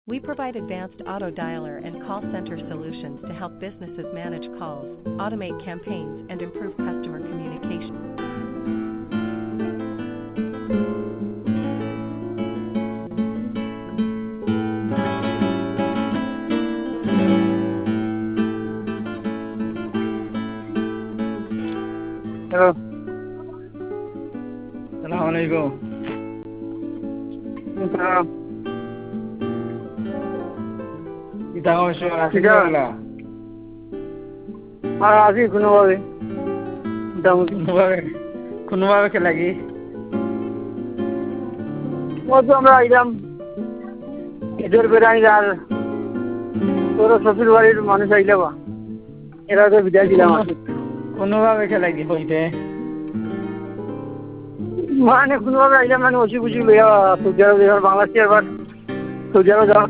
We provide advanced auto dialer and call center solutions to help businesses manage calls, automate campaigns, and improve customer communication. Hello. Assalamualaikum. Kita ngomong asing Tidak. lah. Así কোনোভাবে মোটামুটি কোনোভাবে কে লাগি তো আমরা আইলাম এদের বেড়াই আর তোর শ্বশুর বাড়ির মানুষ আইলে বা এরা তো বিদায় দিলাম আর কি। কোনোভাবে কে লাগি হইতে মানে কোনোভাবে আইলাম মানে অসুখ বুঝি লইয়া সৌদি আরব বাংলাদেশে আবার সৌদি আরব যাওয়ার